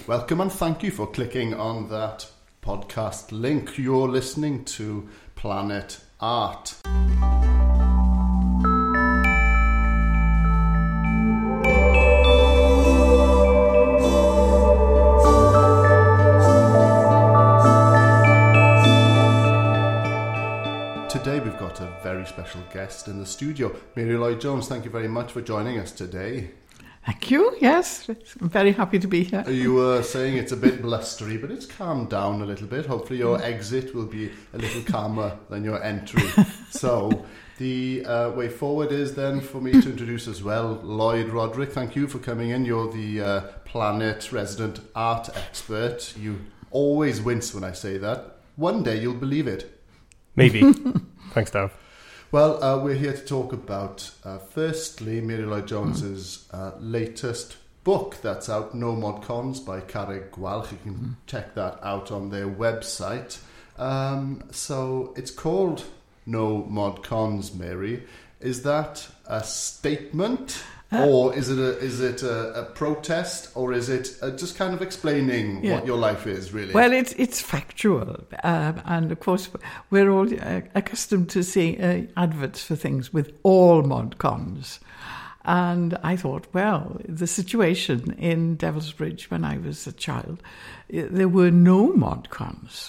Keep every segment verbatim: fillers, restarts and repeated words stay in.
Welcome and thank you for clicking on that podcast link. You're listening to Planet Art. Today we've got a very special guest in the studio. Mary Lloyd-Jones, thank you very much for joining us today. Thank you, yes. I'm very happy to be here. You were saying it's a bit blustery, but it's calmed down a little bit. Hopefully your exit will be a little calmer than your entry. So the uh, way forward is then for me to introduce as well Lloyd Roderick. Thank you for coming in. You're the uh, Planet resident art expert. You always wince when I say that. One day you'll believe it. Maybe. Thanks, Dav. Well, uh, we're here to talk about, uh, firstly, Mary Lloyd-Jones's uh, latest book that's out, No Mod Cons by Carreg Gwalch. You can mm. check that out on their website. Um, so it's called No Mod Cons, Mary. Is that a statement? Uh, or is it a is it a, a protest, or is it uh, just kind of explaining yeah. what your life is, really? Well, it's it's factual, um, and of course we're all uh, accustomed to seeing uh, adverts for things with all mod cons. And I thought, well, the situation in Devil's Bridge when I was a child, there were no mod cons.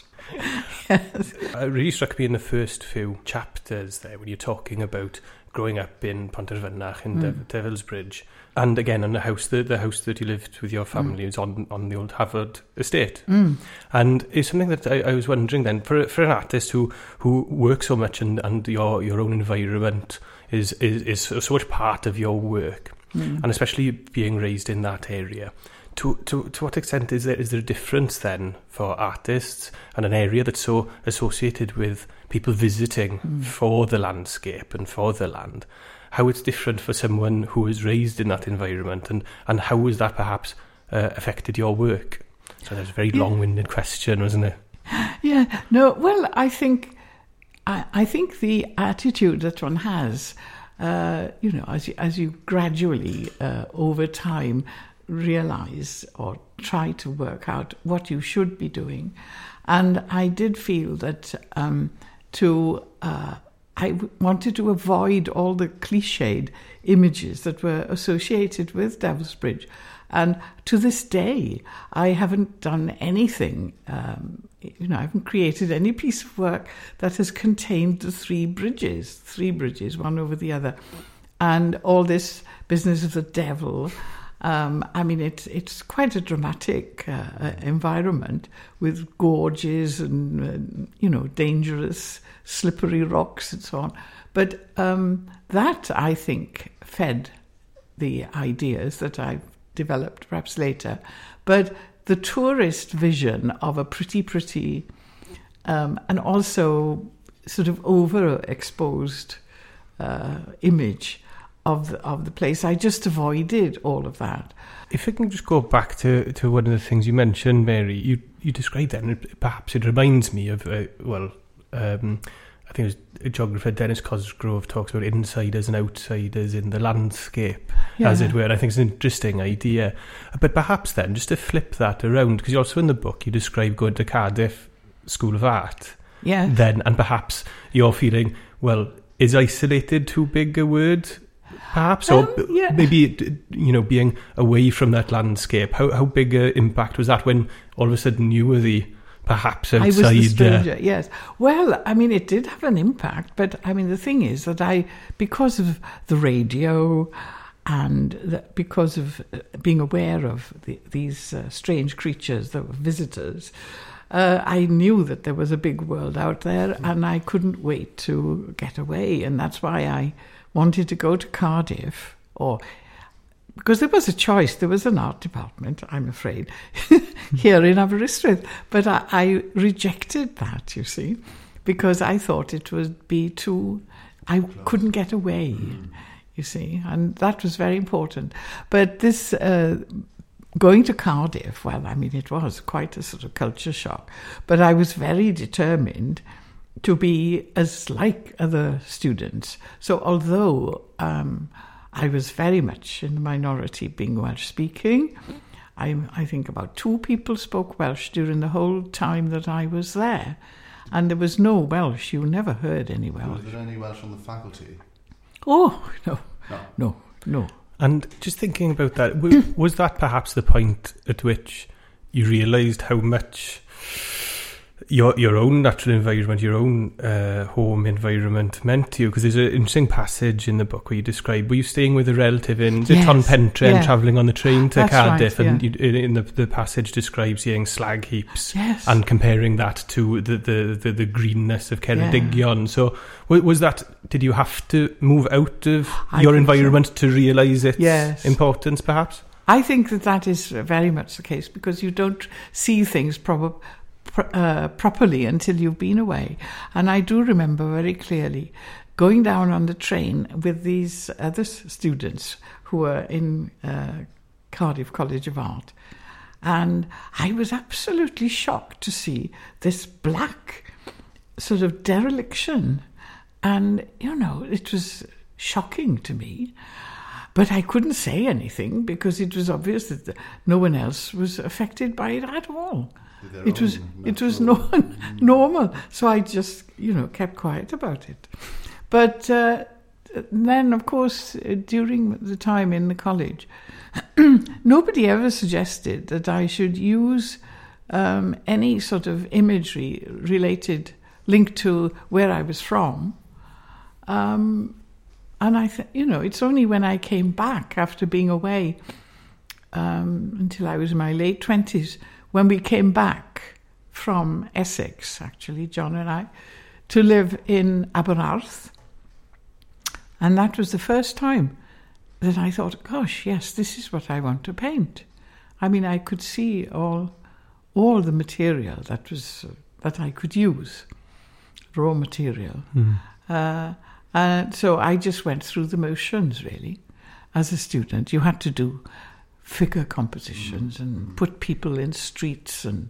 Yes. It really struck me in the first few chapters there when you're talking about growing up in Pontarfynach in mm. De- Devil's Bridge, and again in the house the, the house that you lived with your family mm. is on, on the old Havard estate. Mm. And it's something that I, I was wondering then, for for an artist who, who works so much and, and your your own environment is, is, is so much part of your work, mm. and especially being raised in that area. To, to to what extent is there is there a difference then for artists and an area that's so associated with people visiting mm. for the landscape and for the land? How it's different for someone who is raised in that environment, and, and how has that perhaps uh, affected your work? So that's a very yeah. long-winded question, wasn't it? Yeah, no, well, I think I, I think the attitude that one has, uh, you know, as you, as you gradually uh, over time realise or try to work out what you should be doing. And I did feel that um, to uh, I w- wanted to avoid all the cliched images that were associated with Devil's Bridge. And to this day, I haven't done anything, um, you know, I haven't created any piece of work that has contained the three bridges, three bridges, one over the other. And all this business of the devil. Um, I mean, it's it's quite a dramatic uh, environment with gorges and, uh, you know, dangerous, slippery rocks and so on. But um, that, I think, fed the ideas that I've developed perhaps later. But the tourist vision of a pretty, pretty, um, and also sort of overexposed uh, image of the, of the place, I just avoided all of that. If I can just go back to, to one of the things you mentioned, Mary, you you described that, and perhaps it reminds me of, uh, well, um, I think it was a geographer, Dennis Cosgrove, talks about insiders and outsiders in the landscape, yeah. as it were. I think it's an interesting idea. But perhaps then, just to flip that around, because also in the book, you describe going to Cardiff School of Art. Yeah. Then, and perhaps you're feeling, well, is isolated too big a word? Perhaps, or um, yeah. maybe, you know, being away from that landscape. How how big an impact was that when all of a sudden you were the, perhaps, outside? I was the stranger, uh, yes. Well, I mean, it did have an impact, but, I mean, the thing is that I, because of the radio and the, because of being aware of the, these uh, strange creatures that were visitors, uh, I knew that there was a big world out there, and I couldn't wait to get away, and that's why I wanted to go to Cardiff, or because there was a choice. There was an art department, I'm afraid, here in Aberystwyth. But I, I rejected that, you see, because I thought it would be too... I couldn't get away, mm. you see, and that was very important. But this... Uh, going to Cardiff, well, I mean, it was quite a sort of culture shock. But I was very determined to be as like other students. So although um, I was very much in the minority being Welsh speaking, I, I think about two people spoke Welsh during the whole time that I was there. And there was no Welsh. You never heard any Welsh. Was there any Welsh on the faculty? Oh, no. No. No, no. And just thinking about that, w- was that perhaps the point at which you realised how much your your own natural environment, your own uh, home environment meant to you? Because there's an interesting passage in the book where you describe, were you staying with a relative in Yes. Tonpentre and Yeah. travelling on the train to That's Cardiff, right, and yeah. you, in in the, the passage describes seeing slag heaps Yes. and comparing that to the, the, the, the greenness of Ceredigion. So w- was that, did you have to move out of I your think so. environment to realise its Yes. importance, perhaps? I think that that is very much the case, because you don't see things prob- pr- uh, properly until you've been away. And I do remember very clearly going down on the train with these other s- students who were in uh, Cardiff College of Art. And I was absolutely shocked to see this black sort of dereliction. And, you know, it was shocking to me. But I couldn't say anything because it was obvious that the, no one else was affected by it at all. Their It was own it was natural- no, normal. So I just, you know, kept quiet about it. But uh, then, of course, uh, during the time in the college, nobody ever suggested that I should use um, any sort of imagery related, linked to where I was from. Um, and I, th- you know, it's only when I came back after being away um, until I was in my late twenties, when we came back from Essex, actually, John and I, to live in Aberarth. And that was the first time that I thought, gosh, yes, this is what I want to paint. I mean, I could see all all the material that was uh, that I could use, raw material. Mm. Uh, and so I just went through the motions, really. As a student, you had to do figure compositions and put people in streets and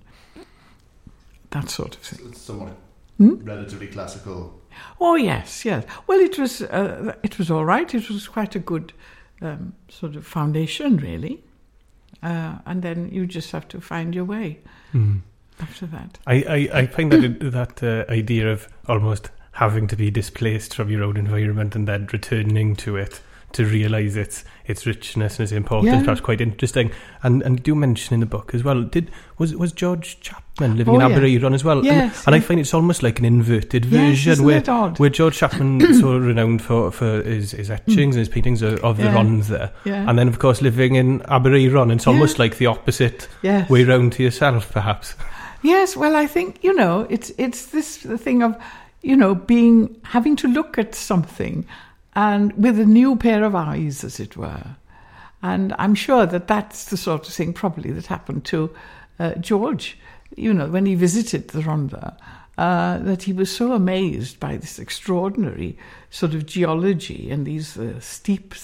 that sort of thing. It's somewhat Hmm? relatively classical. Oh yes, yes. Well, it was uh, it was all right. It was quite a good um, sort of foundation, really. Uh, and then you just have to find your way Mm. after that. I, I, I find that that uh, idea of almost having to be displaced from your own environment and then returning to it to realise its its richness and its importance, Yeah. perhaps quite interesting. And and do mention in the book as well. Did was was George Chapman living Oh, in yeah. Aberaeron as well? Yes, and, and I yes. find it's almost like an inverted Yes, version isn't where it odd? where George Chapman so renowned for for his, his etchings and his paintings of, of the Yeah. Rhondda, Yeah. and then of course living in Aberaeron, it's almost like the opposite Yes. way round to yourself, perhaps. Yes, well, I think, you know, it's it's this the thing of, you know, being having to look at something and with a new pair of eyes, as it were. And I'm sure that that's the sort of thing probably that happened to uh, George, you know, when he visited the Rhondda, uh, that he was so amazed by this extraordinary sort of geology and these uh, steep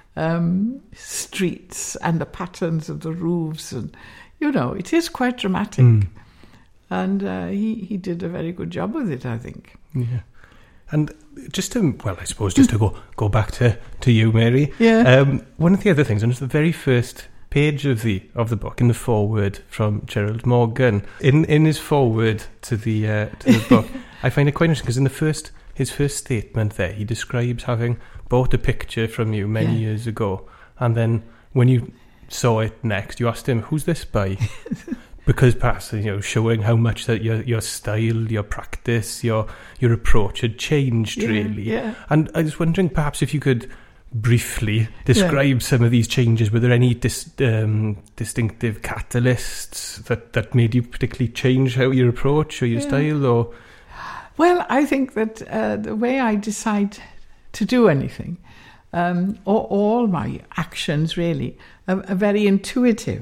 um, streets and the patterns of the roofs. And, you know, it is quite dramatic. Mm. And uh, he, he did a very good job with it, I think. Yeah. And just to, well, I suppose just to go, go back to, to you, Mary. Yeah. Um, one of the other things, on the very first page of the of the book, in the foreword from Gerald Morgan, in in his foreword to the uh, to the book, I find it quite interesting because in the first his first statement there, he describes having bought a picture from you many Yeah. years ago, and then when you saw it next, you asked him, "Who's this by?" Because perhaps, you know, showing how much that your your style, your practice, your your approach had changed, Yeah, really. yeah. And I was wondering, perhaps, if you could briefly describe some of these changes. Were there any dis, um, distinctive catalysts that, that made you particularly change how your approach or your Yeah. style? Or Well, I think that uh, the way I decide to do anything, um, or all my actions really, are, are very intuitive.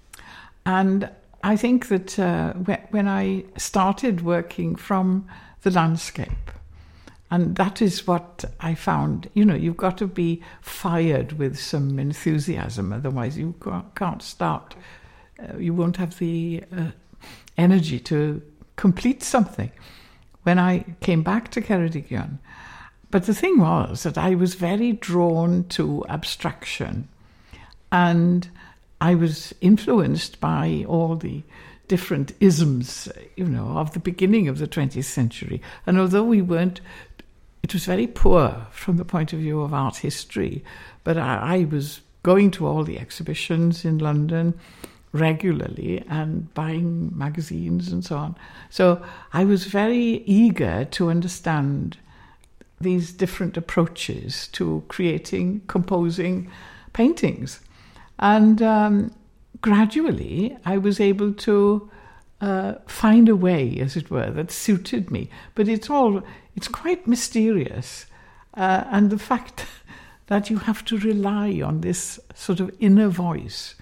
And I think that uh, wh- when I started working from the landscape, and that is what I found, you know, you've got to be fired with some enthusiasm, otherwise you ca- can't start. Uh, you won't have the uh, energy to complete something. When I came back to Ceredigion, but the thing was that I was very drawn to abstraction, and I was influenced by all the different isms, you know, of the beginning of the twentieth century. And although we weren't, it was very poor from the point of view of art history, but I, I was going to all the exhibitions in London regularly and buying magazines and so on. So I was very eager to understand these different approaches to creating, composing paintings. And um, gradually I was able to uh, find a way, as it were, that suited me. But it's all, it's quite mysterious. Uh, and the fact that you have to rely on this sort of inner voice.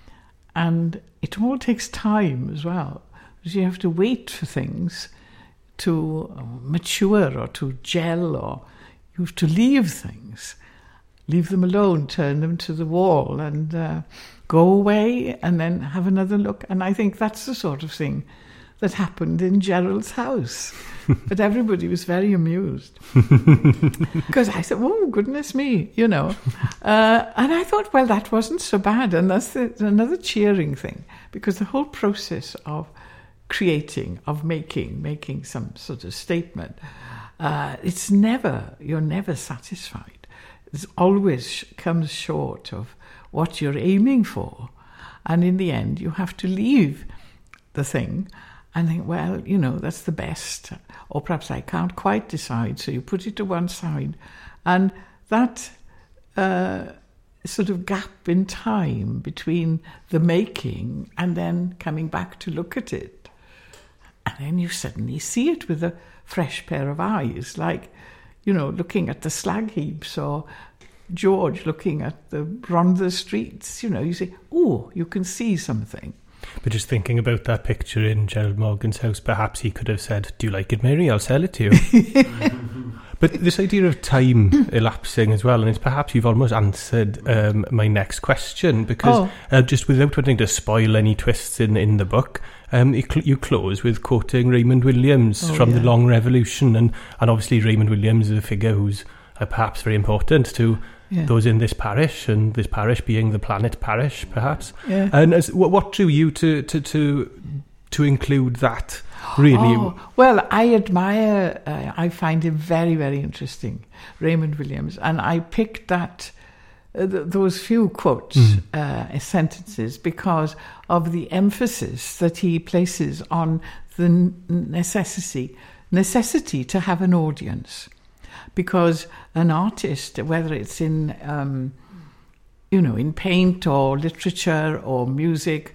And it all takes time as well, because you have to wait for things to mature or to gel, or you have to leave things, leave them alone, turn them to the wall and uh, go away and then have another look. And I think that's the sort of thing that happened in Gerald's house. But everybody was very amused. Because I said, oh, goodness me, you know. Uh, and I thought, well, that wasn't so bad. And that's the, another cheering thing, because the whole process of creating, of making, making some sort of statement, uh, it's never, you're never satisfied. It always comes short of what you're aiming for. And in the end, you have to leave the thing and think, well, you know, that's the best. Or perhaps I can't quite decide. So you put it to one side. And that uh, sort of gap in time between the making and then coming back to look at it. And then you suddenly see it with a fresh pair of eyes, like, you know, looking at the slag heaps, or George looking at the Rhondda streets. You know, you say, oh, you can see something. But just thinking about that picture in Gerald Morgan's house, perhaps he could have said, do you like it, Mary? I'll sell it to you. But this idea of time elapsing as well, and it's perhaps you've almost answered um, my next question, because oh. uh, just without wanting to spoil any twists in, in the book, um, you, cl- you close with quoting Raymond Williams oh, from yeah. The Long Revolution, and, and obviously Raymond Williams is a figure who's uh, perhaps very important to yeah. those in this parish, and this parish being the Planet Parish, perhaps. Yeah. And as, what, what drew you to, to, to, to include that? Really? Oh, well, I admire, uh, I find him very, very interesting, Raymond Williams. And I picked that, uh, th- those few quotes, mm. uh, sentences, because of the emphasis that he places on the necessity, necessity to have an audience. Because an artist, whether it's in, um, you know, in paint or literature or music,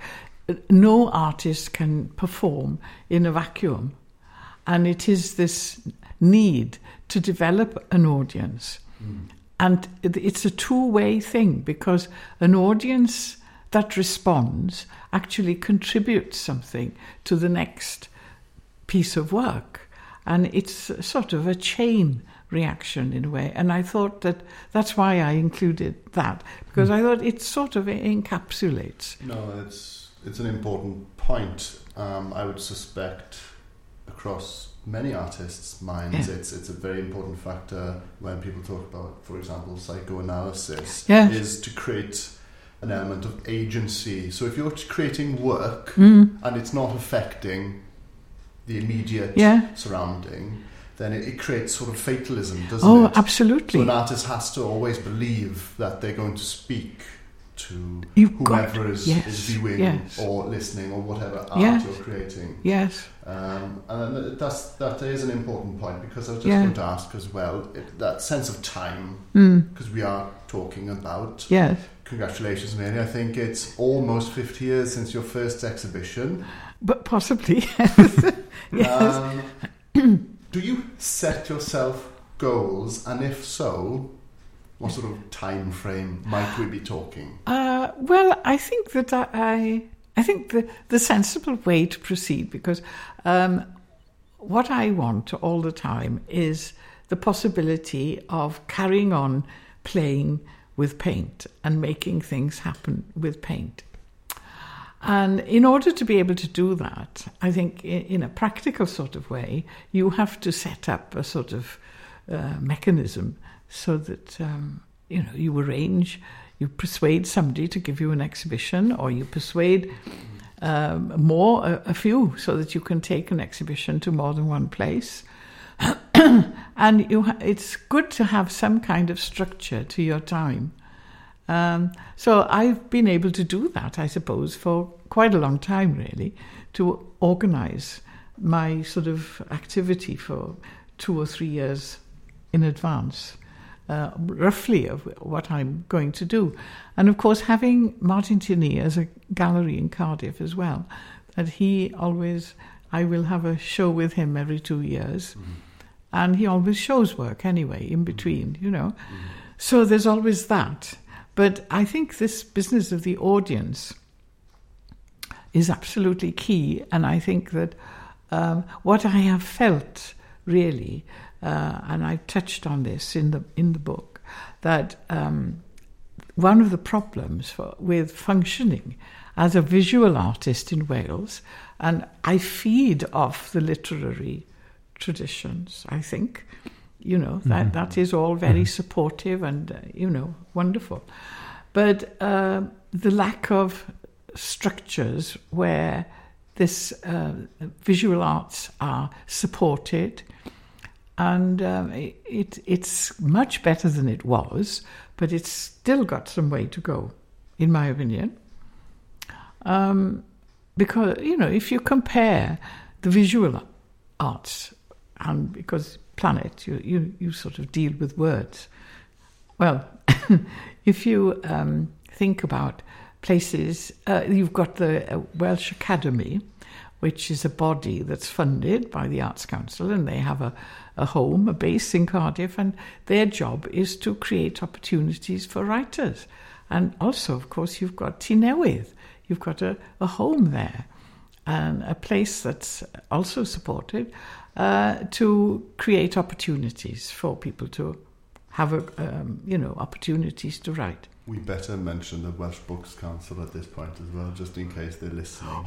no artist can perform in a vacuum. And it is this need to develop an audience. Mm. And it's a two-way thing, because an audience that responds actually contributes something to the next piece of work. And it's sort of a chain reaction in a way. And I thought that that's why I included that, because mm. I thought it sort of encapsulates. No, it's... It's an important point. Um, I would suspect across many artists' minds, yeah. it's it's a very important factor when people talk about, for example, psychoanalysis, yes. is to create an element of agency. So if you're creating work mm. and it's not affecting the immediate yeah. surrounding, then it, it creates sort of fatalism, doesn't oh, it? Oh, absolutely. So an artist has to always believe that they're going to speak to You've whomever got, is, yes, is viewing yes. or listening or whatever art yes. you're creating. Yes. Um, and that's, that is an important point, because I was just yeah. going to ask as well, it, that sense of time, because mm. we are talking about. Yes. Congratulations, Mary. I think it's almost fifty years since your first exhibition. But possibly, yes. yes. Um, do you set yourself goals, and if so, what sort of time frame might we be talking? Uh, well, I think that I, I, I think the, the sensible way to proceed, because um, what I want all the time is the possibility of carrying on playing with paint and making things happen with paint. And in order to be able to do that, I think in, in a practical sort of way, you have to set up a sort of uh, mechanism so that, um, you know, you arrange you persuade somebody to give you an exhibition, or you persuade um, more, a, a few, so that you can take an exhibition to more than one place. And you ha- it's good to have some kind of structure to your time. Um, so I've been able to do that, I suppose, for quite a long time, really, to organise my sort of activity for two or three years in advance, uh, roughly of what I'm going to do. And of course, having Martin Tierney as a gallery in Cardiff as well, that he always, I will have a show with him every two years. Mm-hmm. And he always shows work anyway, in between, you know. Mm-hmm. So there's always that. But I think this business of the audience is absolutely key. And I think that um, what I have felt, really, uh, and I've touched on this in the in the book, that um, one of the problems for, with functioning as a visual artist in Wales, and I feed off the literary traditions, I think, you know, that, mm-hmm. that is all very mm-hmm. supportive and, uh, you know, wonderful. But uh, the lack of structures where this uh, visual arts are supported, and um, it, it's much better than it was, but it's still got some way to go, in my opinion. Um, because, you know, if you compare the visual arts, and because Planet, you, you, you sort of deal with words. Well, if you um, think about places, uh, you've got the uh, Welsh Academy, which is a body that's funded by the Arts Council, and they have a, a home, a base in Cardiff, and their job is to create opportunities for writers. And also, of course, you've got Tŷ Newydd. You've got a, a home there, and a place that's also supported uh, to create opportunities for people to have, a, um, you know, opportunities to write. We better mention the Welsh Books Council at this point as well, just in case they're listening.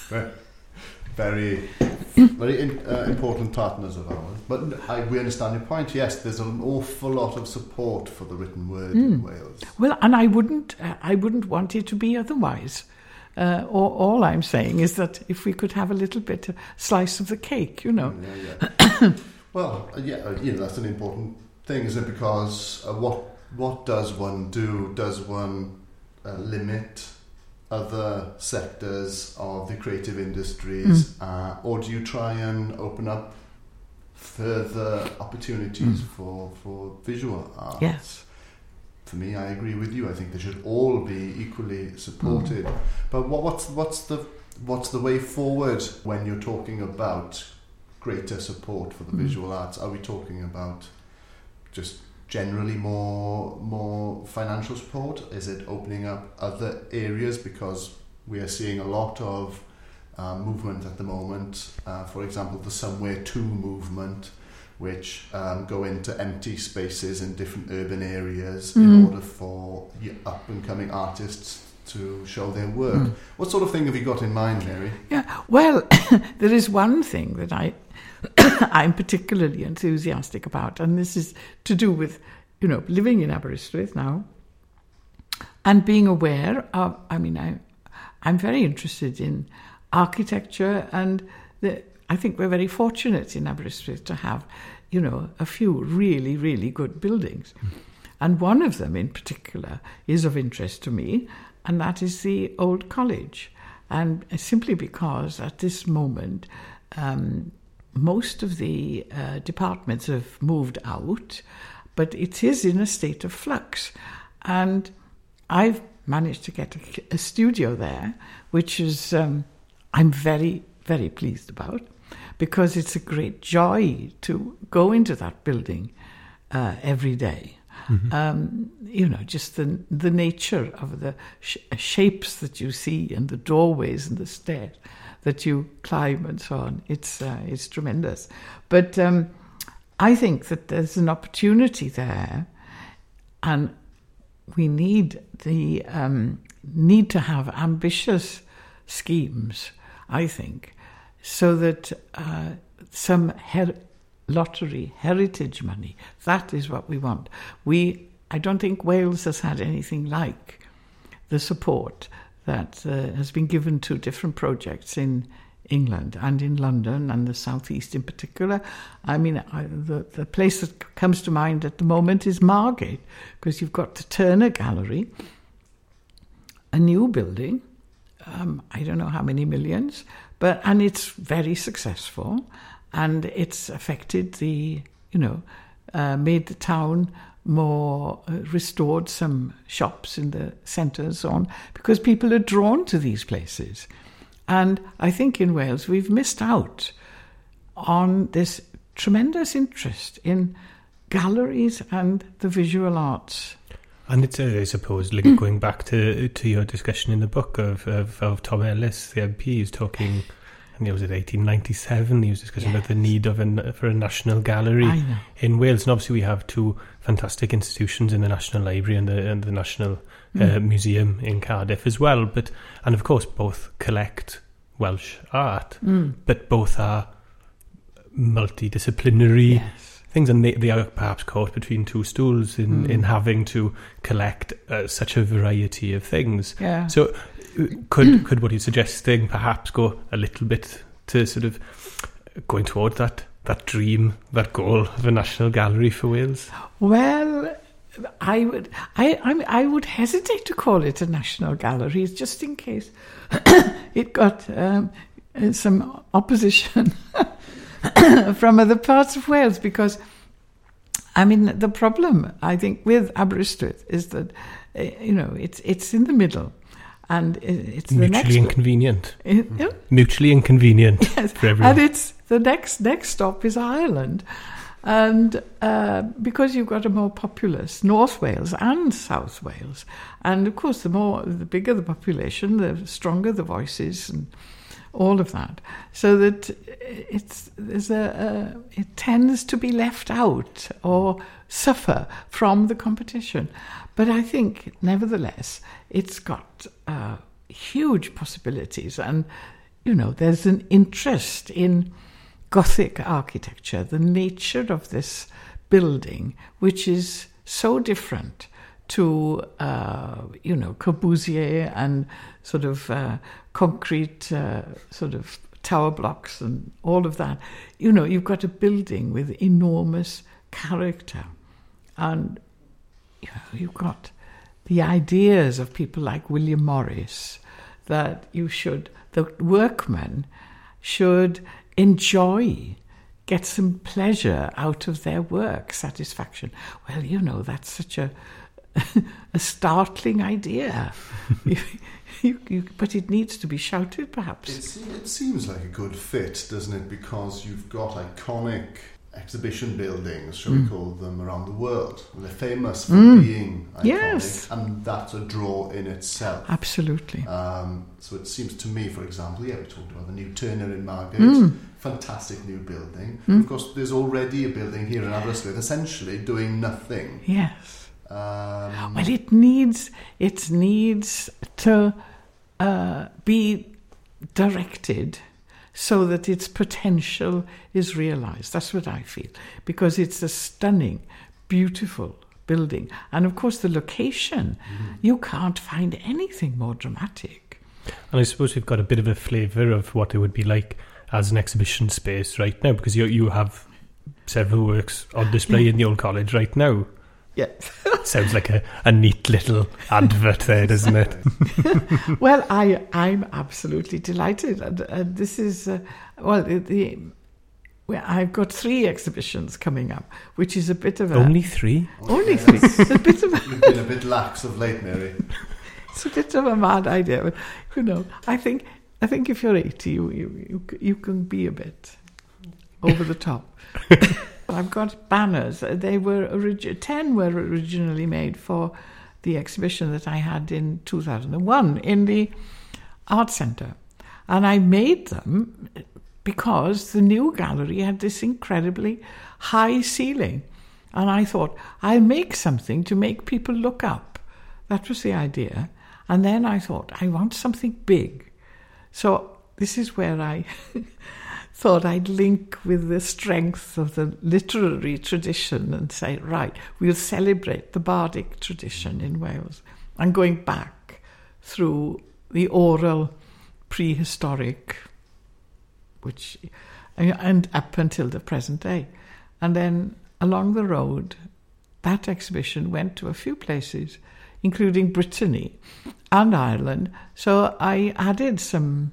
very, very in, uh, important partners of ours. But I, we understand your point. Yes, there's an awful lot of support for the written word mm. in Wales. Well, and I wouldn't, uh, I wouldn't want it to be otherwise. Uh, all, all I'm saying is that if we could have a little bit, a slice of the cake, you know. Yeah, yeah. Well, uh, yeah, uh, you know, that's an important thing, isn't it? Because uh, what what does one do? Does one uh, limit other sectors of the creative industries, mm. uh, or do you try and open up further opportunities mm. for for visual arts? Yes. For me, I agree with you. I think they should all be equally supported. Mm. But what, what's what's the what's the way forward when you're talking about greater support for the mm. visual arts? Are we talking about just generally more more financial support? Is it opening up other areas? Because we are seeing a lot of uh, movement at the moment. Uh, for example, the Somewhere To movement, which um, go into empty spaces in different urban areas mm. in order for up-and-coming artists to show their work. Mm. What sort of thing have you got in mind, Mary? Yeah, well, there is one thing that I, I'm particularly enthusiastic about, and this is to do with, you know, living in Aberystwyth now and being aware of, I mean, I, I'm very interested in architecture, and the I think we're very fortunate in Aberystwyth to have, you know, a few really, really good buildings. Mm. And one of them in particular is of interest to me, and that is the Old College. And simply because at this moment, um, most of the uh, departments have moved out, but it is in a state of flux. And I've managed to get a, a studio there, which is, um, I'm very, very pleased about, because it's a great joy to go into that building uh, every day. Mm-hmm. Um, you know, just the the nature of the sh- shapes that you see and the doorways and the stairs that you climb and so on. It's uh, it's tremendous. But um, I think that there's an opportunity there, and we need the um, need to have ambitious schemes, I think, so that uh, some her- lottery heritage money, that is what we want. We I don't think Wales has had anything like the support that uh, has been given to different projects in England and in London and the southeast in particular. I mean, I, the, the place that comes to mind at the moment is Margate, because you've got the Turner Gallery, a new building, um, I don't know how many millions, but and it's very successful, and it's affected the, you know, uh, made the town more, uh, restored some shops in the centre and so on, because people are drawn to these places. And I think in Wales we've missed out on this tremendous interest in galleries and the visual arts. And it's, uh, I suppose, like going back to to your discussion in the book of, of, of Tom Ellis, the M P, who's talking, I think it was in eighteen ninety-seven, he was discussing yes. about the need of a, for a national gallery in Wales. And obviously we have two fantastic institutions in the National Library and the, and the National mm. uh, Museum in Cardiff as well. But and of course both collect Welsh art, mm. but both are multidisciplinary yes. things, and they, they are perhaps caught between two stools in, mm. in having to collect uh, such a variety of things. Yeah. So could could what you're suggesting perhaps go a little bit to sort of going toward that, that dream, that goal of a national gallery for Wales? Well, I would I, I I would hesitate to call it a national gallery, just in case it got um, some opposition from other parts of Wales, because I mean the problem I think with Aberystwyth is that uh, you know it's it's in the middle, and it's mutually the next inconvenient. It, yeah? Mutually inconvenient yes. for everyone. And it's the next next stop is Ireland. And uh, because you've got a more populous North Wales and South Wales, and of course the more, the bigger the population, the stronger the voices and all of that. So that it's there's a, a it tends to be left out or suffer from the competition. But I think, nevertheless, it's got uh, huge possibilities, and you know there's an interest in Gothic architecture, the nature of this building, which is so different to, uh, you know, Corbusier and sort of uh, concrete uh, sort of tower blocks and all of that. You know, you've got a building with enormous character, and you know, you've got the ideas of people like William Morris that you should, the workmen should enjoy, get some pleasure out of their work, satisfaction. Well, you know, that's such a a startling idea. you, you, you, but it needs to be shouted, perhaps. It's, it seems like a good fit, doesn't it? Because you've got iconic exhibition buildings, shall mm. we call them, around the world. They're famous for mm. being iconic, yes. and that's a draw in itself. Absolutely. Um, so it seems to me, for example, yeah, we talked about the new Turner in Margate, mm. fantastic new building. Mm. Of course, there's already a building here in Aberystwyth, essentially doing nothing. Yes. Um, well, it needs it needs to uh, be directed so that its potential is realised. That's what I feel, because it's a stunning, beautiful building. And of course the location, mm. you can't find anything more dramatic. And I suppose we've got a bit of a flavour of what it would be like as an exhibition space right now, because you you have several works on display yeah. in the old college right now. Yeah. Sounds like a, a neat little advert there, doesn't it? Well, I, I'm absolutely delighted. And, and this is, uh, well, the, the well, I've got three exhibitions coming up, which is a bit of a... Only three? Okay. Only three. It's a bit of a, You've been a bit lax of late, Mary. It's a bit of a mad idea. But, you know, I think I think if you're eighty, you, you, you, you can be a bit over the top. I've got banners. They were origi- ten were originally made for the exhibition that I had in two thousand one in the Art Centre. And I made them because the new gallery had this incredibly high ceiling. And I thought, I'll make something to make people look up. That was the idea. And then I thought, I want something big. So this is where I thought I'd link with the strength of the literary tradition and say, right, we'll celebrate the bardic tradition in Wales. And going back through the oral, prehistoric, which, and up until the present day. And then along the road, that exhibition went to a few places, including Brittany and Ireland. So I added some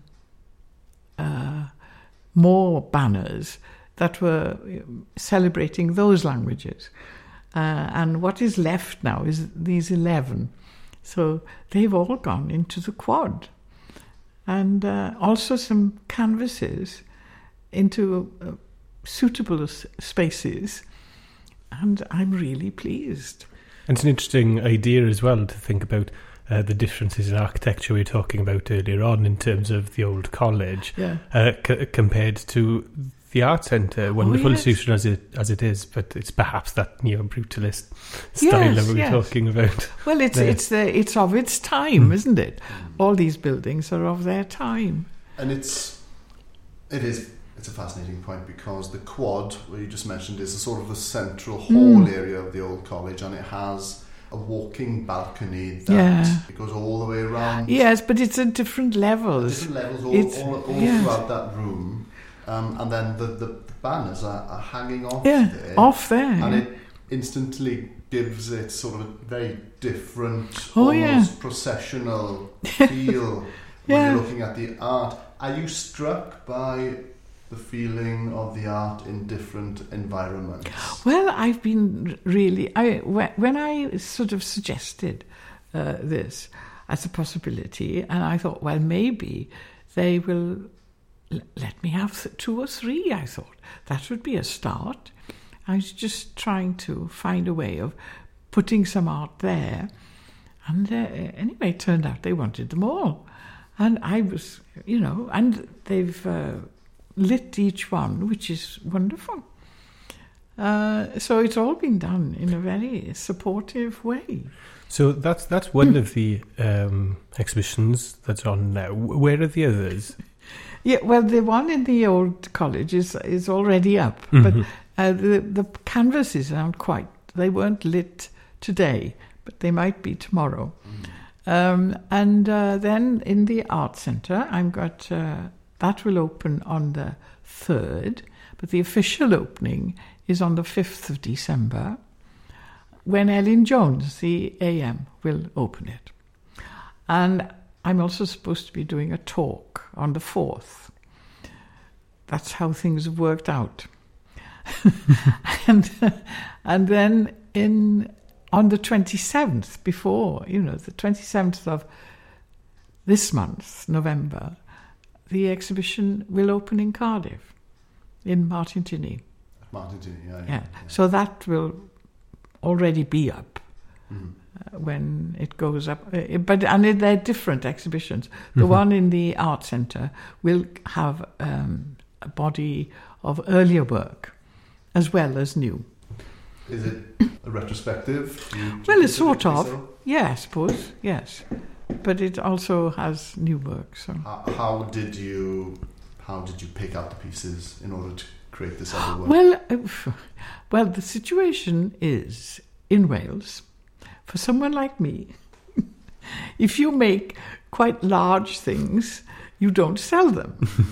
uh, more banners that were celebrating those languages. Uh, and what is left now is these eleven. So they've all gone into the quad. And uh, also some canvases into uh, suitable s- spaces. And I'm really pleased. And it's an interesting idea as well to think about uh, the differences in architecture we were talking about earlier on in terms of the old college yeah. uh, c- compared to the art centre. Wonderful oh, yes. institution as it as it is, but it's perhaps that neo-brutalist style yes, that we were yes. talking about. Well, it's there. it's the it's of its time, Mm. isn't it? All these buildings are of their time. And it's it is it's a fascinating point because the quad, where you just mentioned, is a sort of the central hall Mm. area of the old college, and it has a walking balcony that Yeah. it goes all the way around. Yes, but it's at different levels. Different levels all, It's- all, all yes. throughout that room. Um, and then the, the banners are, are hanging off Yeah, there. off there. And yeah. it instantly gives it sort of a very different, Oh, almost yeah. processional feel when Yeah. you're looking at the art. Are you struck by the feeling of the art in different environments? Well, I've been really... I whe- When I sort of suggested uh, this as a possibility, and I thought, well, maybe they will l- let me have th- two or three, I thought. That would be a start. I was just trying to find a way of putting some art there. And uh, anyway, it turned out they wanted them all. And I was, you know, and they've... Uh, lit each one, which is wonderful. Uh, so it's all been done in a very supportive way. So that's that's one of the um, exhibitions that's on now. Where are the others? Yeah, well, the one in the old college is is already up, Mm-hmm. but uh, the the canvases aren't quite. They weren't lit today, but they might be tomorrow. Mm. Um, and uh, then in the art centre, I've got. Uh, That will open on the third, but the official opening is on the fifth of December, when Ellen Jones, the A M, will open it. And I'm also supposed to be doing a talk on the fourth. That's how things have worked out. and and then in on the twenty-seventh, before, you know, the twenty-seventh of this month, November, the exhibition will open in Cardiff, in Martintinny. Martintinny, yeah, yeah, Yeah. yeah. So that will already be up Mhm. uh, when it goes up. Uh, but and it, they're different exhibitions. The Mhm. one in the art centre will have um, a body of earlier work as well as new. Is it a retrospective? Do you, do Well, you it's sort consider it of. so? Yeah, I suppose. Yes. But it also has new work. So. How, how did you how did you pick out the pieces in order to create this other work? Well, uh, well, the situation is in Wales, for someone like me, if you make quite large things, you don't sell them.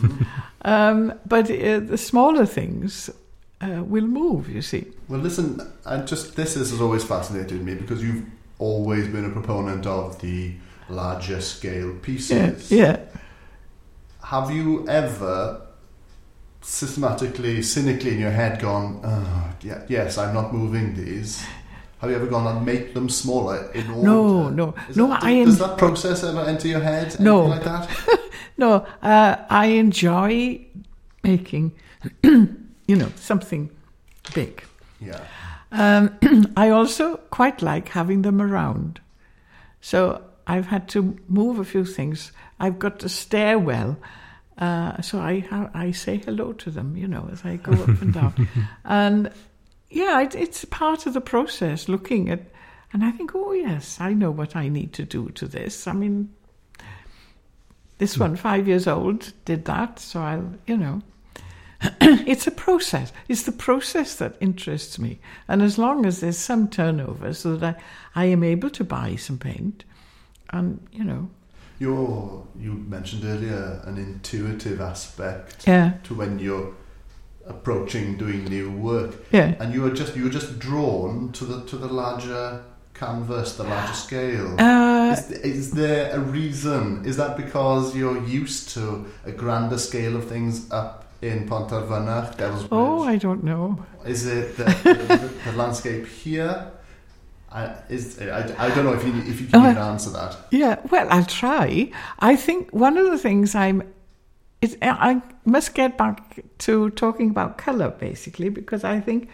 um, but uh, the smaller things uh, will move, you see. Well, listen, I just this has always fascinated me because you've always been a proponent of the larger scale pieces. Yeah, yeah. Have you ever systematically, cynically in your head gone, oh, yeah, yes, I'm not moving these? Have you ever gone and make them smaller in order? No, no, Is no. that, I does en- that process ever enter your head? Anything No. like that? no. Uh, I enjoy making, you know, something big. Yeah. Um, I also quite like having them around. So I've had to move a few things. I've got a stairwell, uh, so I ha- I say hello to them, you know, as I go up and down. And yeah, it, it's part of the process, looking at, and I think, oh yes, I know what I need to do to this. I mean, this one, five years old, did that, so I'll, you know. it's a process. It's the process that interests me. And as long as there's some turnover so that I, I am able to buy some paint, and, you know... You're, you mentioned earlier an intuitive aspect yeah. to when you're approaching doing new work. Yeah. And you were just you were just drawn to the to the larger canvas, the larger scale. Uh, is, is there a reason? Is that because you're used to a grander scale of things up in Pontarfynach, Devil's Bridge? Oh, I don't know. Is it the, the, the landscape here? I, is, I, I don't know if you if you can uh, even answer that. Yeah, well, I'll try. I think one of the things I'm... It, I must get back to talking about colour, basically, because I think...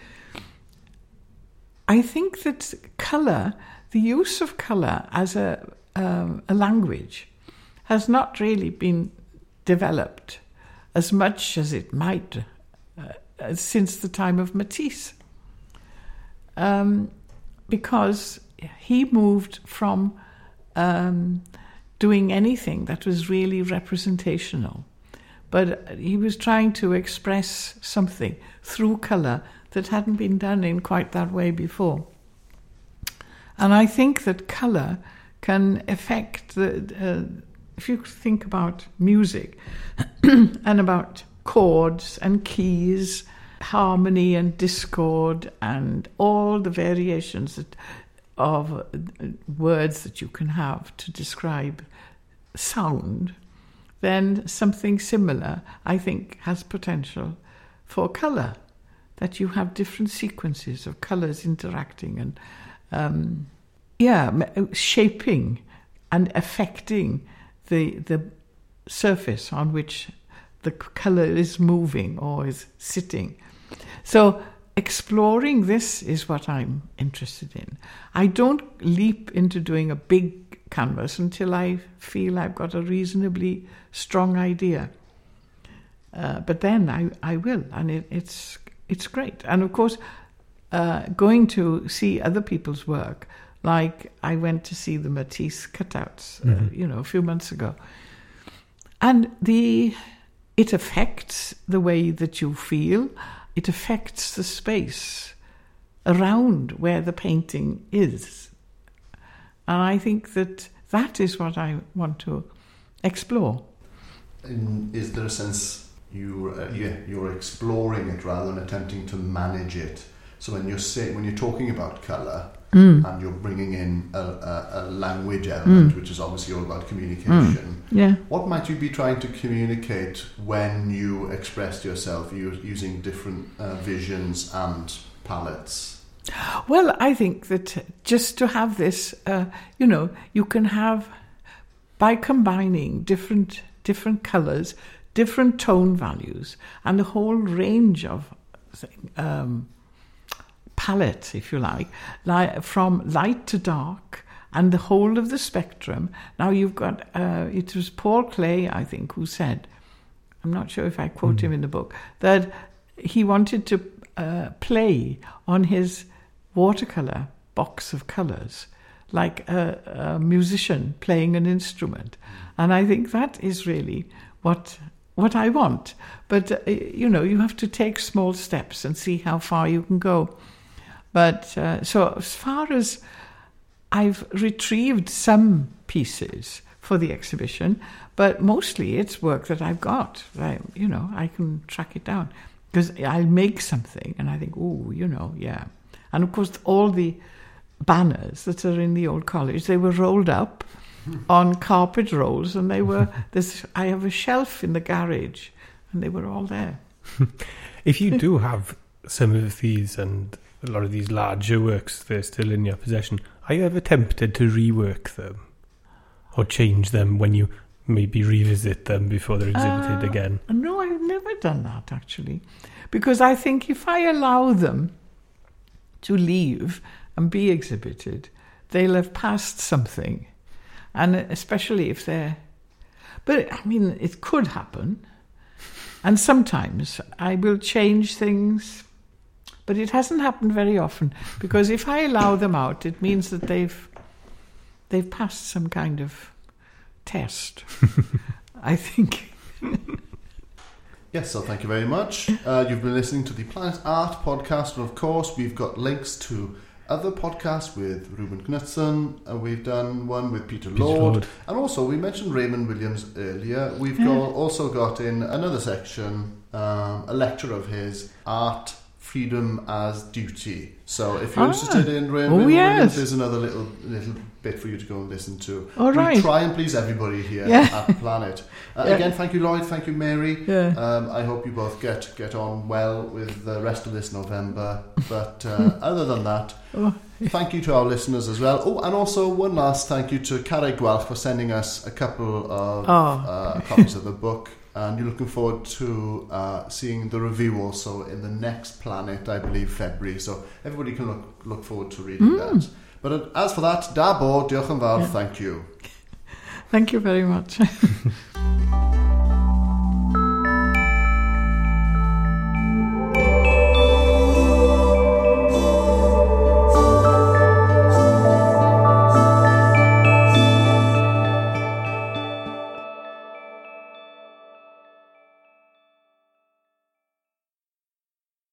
I think that colour, the use of colour as a, um, a language, has not really been developed as much as it might uh, since the time of Matisse. Um, because he moved from um, doing anything that was really representational. But he was trying to express something through colour that hadn't been done in quite that way before. And I think that colour can affect the... Uh, if you think about music and about chords and keys, harmony and discord and all the variations that, of words that you can have to describe sound, then something similar, I think, has potential for colour, that you have different sequences of colours interacting and, um, yeah, shaping and affecting the the surface on which the colour is moving or is sitting. So exploring this is what I'm interested in. I don't leap into doing a big canvas until I feel I've got a reasonably strong idea. Uh, but then I, I will, and it, it's it's great. And of course, uh, going to see other people's work, like I went to see the Matisse cutouts, mm-hmm. uh, you know, a few months ago. And the it affects the way that you feel. It affects the space around where the painting is. And I think that that is what I want to explore. And is there a sense you uh, yeah, you're exploring it rather than attempting to manage it? So when you're say, when you're talking about colour mm. and you're bringing in a, a, a language element, mm. which is obviously all about communication, mm. yeah. what might you be trying to communicate when you express yourself using different uh, visions and palettes? Well, I think that just to have this, uh, you know, you can have, by combining different different colours, different tone values, and a whole range of um, palette, if you like, like, from light to dark, and the whole of the spectrum. Now you've got, uh, it was Paul Klee, I think, who said, I'm not sure if I quote mm. him in the book, that he wanted to uh, play on his watercolour box of colours like a, a musician playing an instrument. And I think that is really what what I want. But, uh, you know, you have to take small steps and see how far you can go. But uh, so as far as I've retrieved some pieces for the exhibition, but mostly it's work that I've got. I, you know, I can track it down. Because I'll make something and I think, oh, you know, yeah. And of course, all the banners that are in the old college, they were rolled up on carpet rolls, and they were, this. I have a shelf in the garage, and they were all there. If you do have some of these and a lot of these larger works that are still in your possession, are you ever tempted to rework them or change them when you maybe revisit them before they're exhibited uh, again? No, I've never done that, actually. Because I think if I allow them to leave and be exhibited, they'll have passed something. And especially if they're... But, I mean, it could happen. And sometimes I will change things, but it hasn't happened very often. Because if I allow them out, it means that they've they've passed some kind of test, I think. Yes, so thank you very much. Uh, you've been listening to the Planet Art podcast, and of course we've got links to other podcasts with Ruben Knudsen, and we've done one with Peter, Peter Lord. Lord, and also we mentioned Raymond Williams earlier. We've yeah. got, also got in another section um, a lecture of his, Art, Freedom as Duty. So if you're ah. interested in Raymond oh, yes. Williams, there's another little little bit for you to go and listen to. All right. We try and please everybody here yeah. at Planet. Uh, yeah. Again, thank you, Lloyd. Thank you, Mary. Yeah. Um, I hope you both get get on well with the rest of this November. But uh, other than that, oh. thank you to our listeners as well. Oh, and also one last thank you to Carrie Guelph for sending us a couple of oh. uh, copies of the book. And you're looking forward to uh, seeing the review also in the next Planet, I believe, February. So everybody can look look forward to reading mm. that. But as for that, da bo, diolch yn fawr, yeah. thank you. Thank you very much.